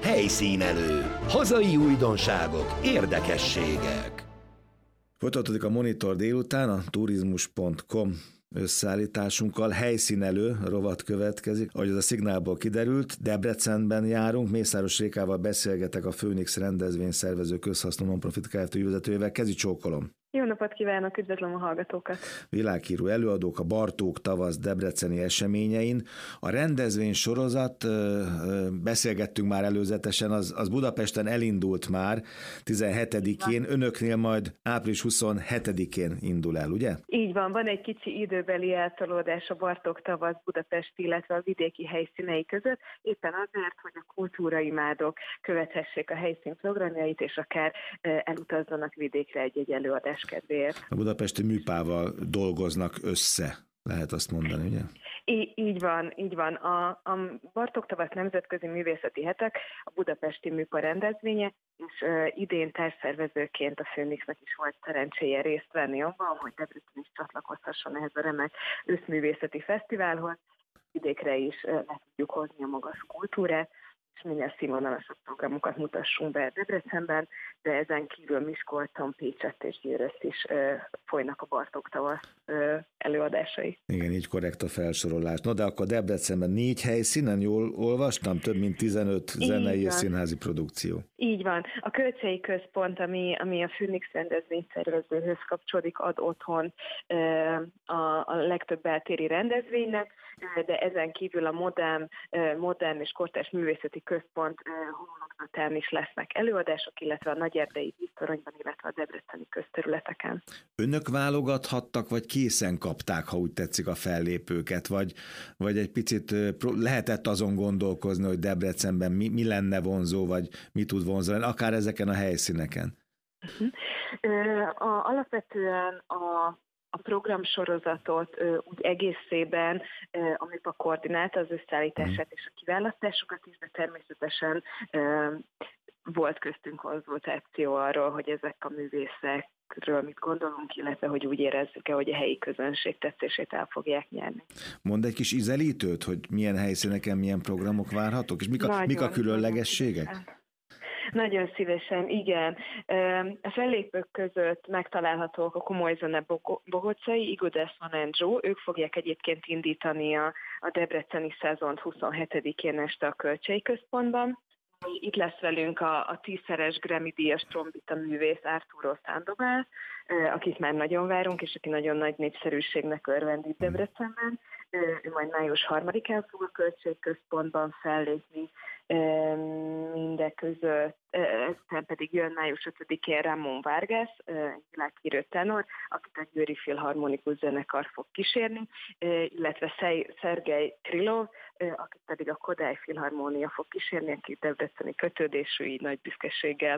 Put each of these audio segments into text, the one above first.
Helyszínelő. Hazai újdonságok, érdekességek. Folytatódik a Monitor délután, a turizmus.com összeállításunkkal. Helyszínelő rovat következik. Ahogy az a szignálból kiderült, Debrecenben járunk. Mészáros Rékával beszélgetek, a Phoenix rendezvényszervező közhasznú non-profit Kft. Ügyvezetőjével. Kezi csókolom! Jó napot kívánok, üdvözlöm a hallgatókat! Világhírű előadók a Bartók tavasz debreceni eseményein. A rendezvény sorozat, beszélgettünk már előzetesen, az Budapesten elindult már 17-én, önöknél majd április 27-én indul el, ugye? Így van egy kicsi időbeli eltolódás a Bartók tavasz Budapest, illetve a vidéki helyszínei között, éppen azért, hogy a kultúraimádók követhessék a helyszín programjait, és akár elutazzanak vidékre egy előadás kedvéért. A budapesti műpával dolgoznak össze, lehet azt mondani, ugye? Így van. A Bartók tavasz nemzetközi művészeti hetek a budapesti műpa rendezvénye, és idén társszervezőként a Phoenixnek is volt szerencséje részt venni abban, hogy Debrecen is csatlakozhasson ehhez a remek őszművészeti fesztiválhoz. Vidékre is le tudjuk hozni a magas kultúrát, és minél színvonalasabb programokat mutassunk be Debrecenben, de ezen kívül Miskolcon, Pécsett és Győröst is folynak a Bartók tavasz előadásai. Igen, így korrekt a felsorolás. No, de akkor Debrecenben 4 helyszínen, jól olvastam, több mint 15 zenei és színházi produkció. Így van. A Kölcsei Központ, ami a Phoenix rendezvényszervezőhöz kapcsolódik, ad otthon a legtöbb beltéri rendezvénynek, de ezen kívül a modern és kortárs művészeti központ homlokzatán is lesznek előadások, illetve a Nagyerdei víztoronyban, illetve a debreceni közterületeken. Önök válogathattak, vagy készen kapták, ha úgy tetszik, a fellépőket, vagy egy picit lehetett azon gondolkozni, hogy Debrecenben mi lenne vonzó, vagy mi tud vonzani, akár ezeken a helyszíneken? Alapvetően a programsorozatot úgy egészében, a koordinálta az összeállítását és a kiválasztásokat is, de természetesen volt köztünk konzultáció arról, hogy ezek a művészekről mit gondolunk, illetve hogy úgy érezzük-e, hogy a helyi közönség tetszését el fogják nyerni. Mondd egy kis ízelítőt, hogy milyen helyszíneken milyen programok várhatók, és mik a különlegességek? Nagyon szívesen, igen. A fellépők között megtalálhatók a komoly zene bohócai, Igodes Van and Joe, ők fogják egyébként indítani a debreceni szezont 27-én este a Kölcsei Központban. Itt lesz velünk a 10-szeres Grammy-díjas trombita művész Arturo Sandoval, akit már nagyon várunk, és aki nagyon nagy népszerűségnek örvend Debrecenben. Ő majd május 3-án fog a Kölcsei Központban fellépni, mindeközött, ezután pedig jön május 5-én Ramón Vargas, világhírű tenor, akit a Győri Filharmonikus Zenekar fog kísérni, illetve Szergej Krylov, akit pedig a Kodály Filharmónia fog kísérni, aki debreceni kötődésű, így nagy büszkeséggel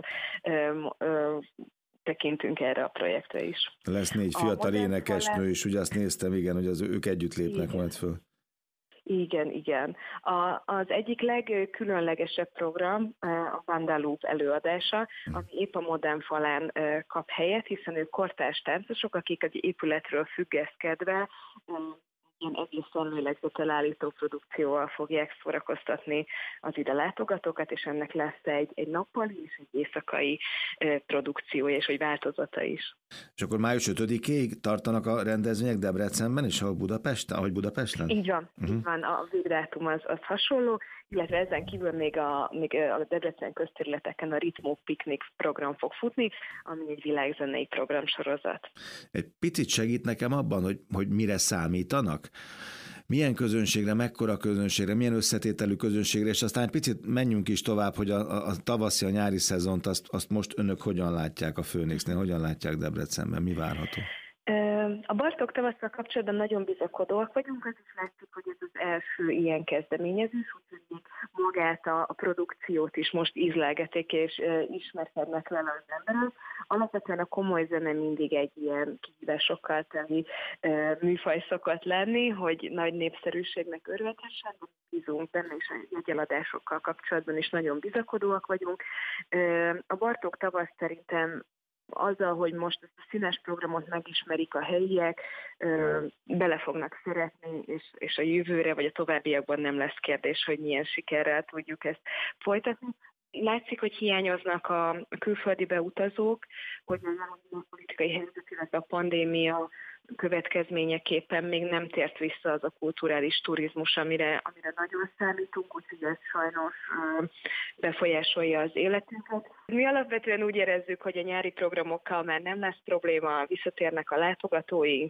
tekintünk erre a projektre is. Lesz 4 fiatal énekesnő is, ugye azt néztem, igen, hogy ők együtt lépnek majd föl. Igen. Az egyik legkülönlegesebb program a Vandaloop előadása, ami épp a Modern falán kap helyet, hiszen ők kortárs táncosok, akik egy épületről függeszkedve ilyen egészen lélegzetel állító produkcióval fogják szórakoztatni az ide látogatókat, és ennek lesz egy nappali és egy éjszakai produkciója, és egy változata is. És akkor május 5-ig tartanak a rendezvények Debrecenben, és ahogy Budapesten? Így van, így van. A végdátum az hasonló, illetve ezen kívül még a Debrecen közterületeken a Ritmo Piknik program fog futni, ami egy világzenei programsorozat. Egy picit segít nekem abban, hogy mire számítanak? Milyen közönségre, mekkora közönségre, milyen összetételű közönségre, és aztán egy picit menjünk is tovább, hogy a tavaszi, a nyári szezont, azt most önök hogyan látják a Phoenixnél, hogyan látják Debrecenben, mi várható? A Bartók tavasszal kapcsolatban nagyon bizakodóak vagyunk, azt is látjuk, hogy ez az első ilyen kezdeményezés, úgyhogy magát a produkciót is most ízlelgetik és ismerkednek vele az emberek. Alapvetően a komoly zene mindig egy ilyen kihívásokkal teli műfaj szokott lenni, hogy nagy népszerűségnek örvendhessen, bízunk benne, és a jegyeladásokkal kapcsolatban is nagyon bizakodóak vagyunk. A Bartók tavasz szerintem azzal, hogy most ezt a színes programot megismerik a helyiek, bele fognak szeretni, és a jövőre vagy a továbbiakban nem lesz kérdés, hogy milyen sikerrel tudjuk ezt folytatni. Látszik, hogy hiányoznak a külföldi beutazók, hogy a politikai helyzet, illetve a pandémia következményeképpen még nem tért vissza az a kulturális turizmus, amire nagyon számítunk, úgyhogy ez sajnos befolyásolja az életünket. Mi alapvetően úgy érezzük, hogy a nyári programokkal már nem lesz probléma, visszatérnek a látogatóink,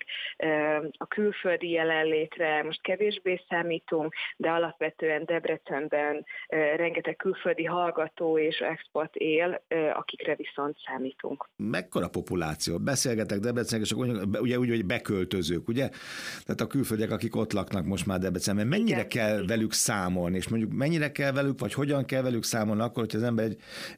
a külföldi jelenlétre most kevésbé számítunk, de alapvetően Debrecenben rengeteg külföldi hallgató és export él, akikre viszont számítunk. Mekkora populáció? Beszélgetek Debrecenben, és ugye úgy, hogy beköltözők, ugye? Tehát a külföldiek, akik ott laknak most már Debrecenben, mennyire kell velük számolni, és mondjuk mennyire kell velük, vagy hogyan kell velük számolni akkor, hogy az ember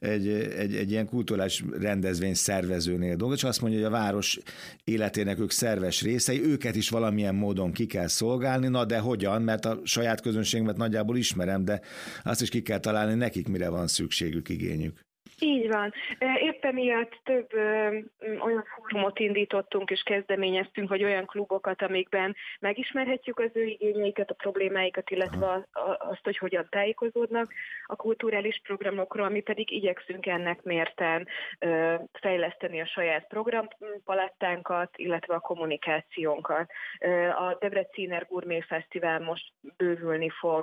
egy ilyen kulturális rendezvény szervezőnél dolgozik, és azt mondja, hogy a város életének ők szerves részei, őket is valamilyen módon ki kell szolgálni, na de hogyan, mert a saját közönségemet nagyjából ismerem, de azt is ki kell találni, nekik mire van szükségük, igényük. Így van. Éppen miatt több olyan fórumot indítottunk és kezdeményeztünk, vagy olyan klubokat, amikben megismerhetjük az ő igényeiket, a problémáikat, illetve azt, hogy hogyan tájékozódnak a kulturális programokról, mi pedig igyekszünk ennek mérten fejleszteni a saját programpalettánkat, illetve a kommunikációnkat. A Debreciner Gourmet Fesztivál most bővülni fog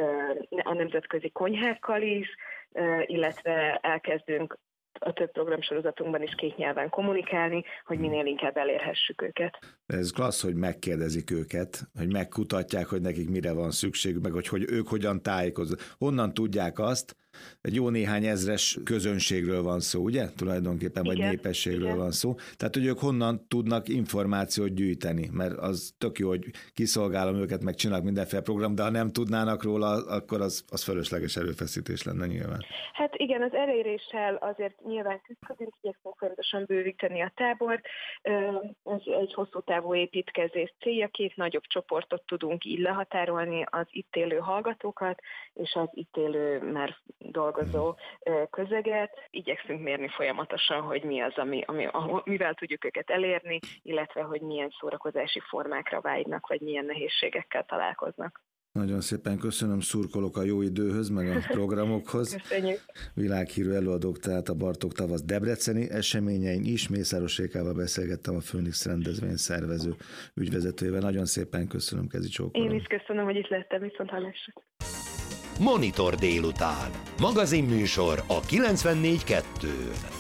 a nemzetközi konyhákkal is, illetve elkezdünk a több programsorozatunkban is 2 nyelven kommunikálni, hogy minél inkább elérhessük őket. Ez klassz, hogy megkérdezik őket, hogy megkutatják, hogy nekik mire van szükségük, meg hogy ők hogyan tájékoznak. Honnan tudják azt? Egy jó néhány ezres közönségről van szó, ugye? Tulajdonképpen, vagy népességről van szó. Tehát, hogy ők honnan tudnak információt gyűjteni, mert az tök jó, hogy kiszolgálom őket, meg csinálok mindenféle program, de ha nem tudnának róla, akkor az fölösleges erőfeszítés lenne nyilván. Hát igen, az eléréssel azért nyilván küzdködünk, igyekszünk folyamatosan bővíteni a tábort. Ez egy hosszú távú építkezés célja, 2 nagyobb csoportot tudunk így lehatárolni, az itt élő hallgatókat, és az itt élő már dolgozó közeget. Igyekszünk mérni folyamatosan, hogy mi az, mivel tudjuk őket elérni, illetve hogy milyen szórakozási formákra vágynak, vagy milyen nehézségekkel találkoznak. Nagyon szépen köszönöm, szurkolok a jó időhöz, meg a programokhoz. Köszönjük. Világhírű előadók, tehát a Bartók Tavasz debreceni eseményein is. Mészáros Rékával beszélgettem, a Főnix rendezvény szervező ügyvezetőjével. Nagyon szépen köszönöm, kezi csókolom. Én is köszönöm, hogy itt lettem, viszont hallásra. Monitor délután. Magazinműsor a 94.2-n.